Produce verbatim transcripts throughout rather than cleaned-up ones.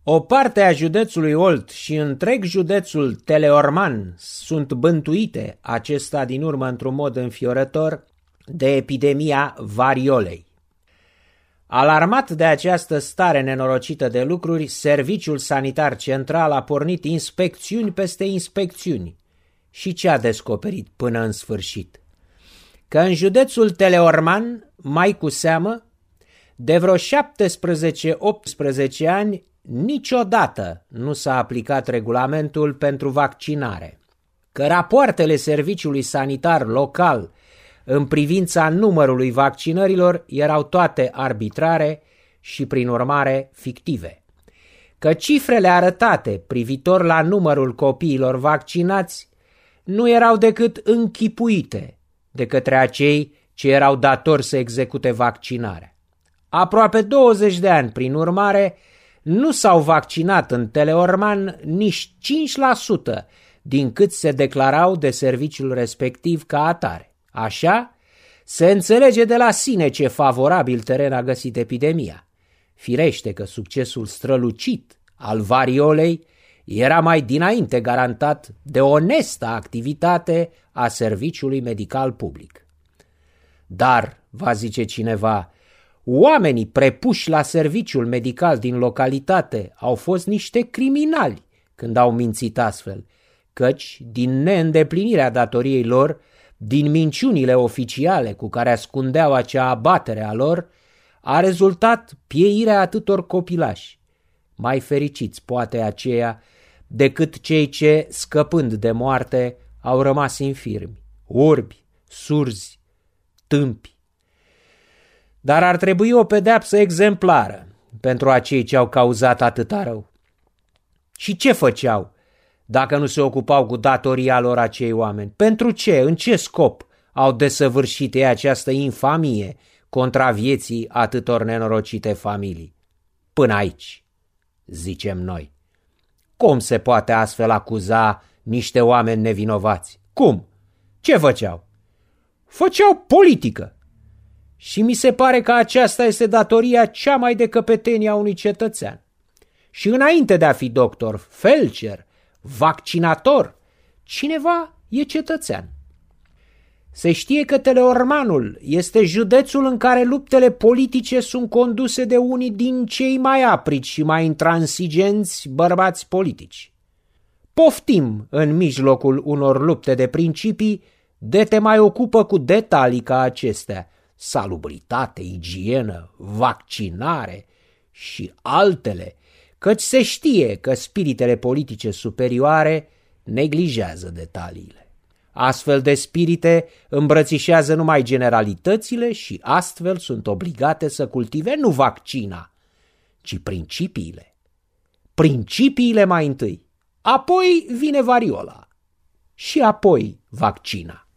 O parte a județului Olt și întreg județul Teleorman sunt bântuite, acesta din urmă într-un mod înfiorător, de epidemia variolei. Alarmat de această stare nenorocită de lucruri, Serviciul Sanitar Central a pornit inspecțiuni peste inspecțiuni. Și ce a descoperit până în sfârșit? Că în județul Teleorman, mai cu seamă, de vreo șaptesprezece optsprezece ani, niciodată nu s-a aplicat regulamentul pentru vaccinare, că rapoartele Serviciului Sanitar Local în privința numărului vaccinărilor erau toate arbitrare și prin urmare fictive, că cifrele arătate privitor la numărul copiilor vaccinați nu erau decât închipuite de către acei ce erau datori să execute vaccinarea. Aproape douăzeci de ani, prin urmare, nu s-au vaccinat în Teleorman nici cinci la sută din cât se declarau de serviciul respectiv ca atare. Așa, se înțelege de la sine ce favorabil teren a găsit epidemia. Firește că succesul strălucit al variolei era mai dinainte garantat de onesta activitate a serviciului medical public. Dar, va zice cineva, oamenii prepuși la serviciul medical din localitate au fost niște criminali când au mințit astfel, căci, din neîndeplinirea datoriei lor, din minciunile oficiale cu care ascundeau acea abatere a lor, a rezultat pieirea atâtor copilași. Mai fericiți poate aceia decât cei ce, scăpând de moarte, au rămas infirmi, orbi, surzi, tâmpi. Dar ar trebui o pedeapsă exemplară pentru acei ce au cauzat atâta rău. Și ce făceau dacă nu se ocupau cu datoria lor acei oameni? Pentru ce, în ce scop au desăvârșit ei această infamie contra vieții atâtor nenorocite familii? Până aici, zicem noi. Cum se poate astfel acuza niște oameni nevinovați? Cum? Ce făceau? Făceau politică. Și mi se pare că aceasta este datoria cea mai de căpetenie a unui cetățean. Și înainte de a fi doctor, felcer, vaccinator, cineva e cetățean. Se știe că Teleormanul este județul în care luptele politice sunt conduse de unii din cei mai aprici și mai intransigenți bărbați politici. Poftim în mijlocul unor lupte de principii de te mai ocupă cu detalii ca acestea: salubritate, igienă, vaccinare și altele, căci se știe că spiritele politice superioare neglijează detaliile. Astfel de spirite îmbrățișează numai generalitățile și astfel sunt obligate să cultive nu vaccina, ci principiile. Principiile mai întâi, apoi vine variola și apoi vaccina.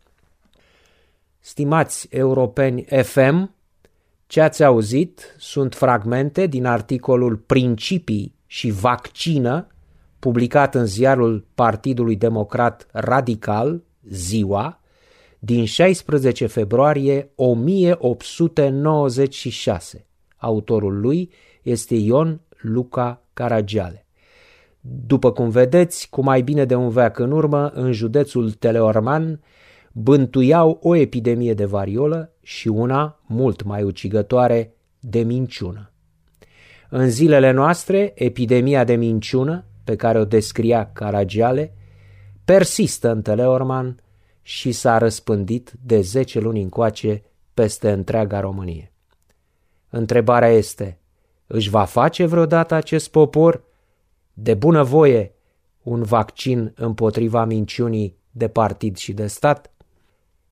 Stimați europeni F M, ce ați auzit sunt fragmente din articolul Principii și vaccină, publicat în ziarul Partidului Democrat Radical, Ziua, din șaisprezece februarie o mie opt sute nouăzeci și șase. Autorul lui este Ion Luca Caragiale. După cum vedeți, cu mai bine de un veac în urmă, în județul Teleorman, bântuiau o epidemie de variolă și una, mult mai ucigătoare, de minciună. În zilele noastre, epidemia de minciună, pe care o descria Caragiale, persistă în Teleorman și s-a răspândit de zece luni încoace peste întreaga Românie. Întrebarea este, își va face vreodată acest popor de bunăvoie un vaccin împotriva minciunii de partid și de stat?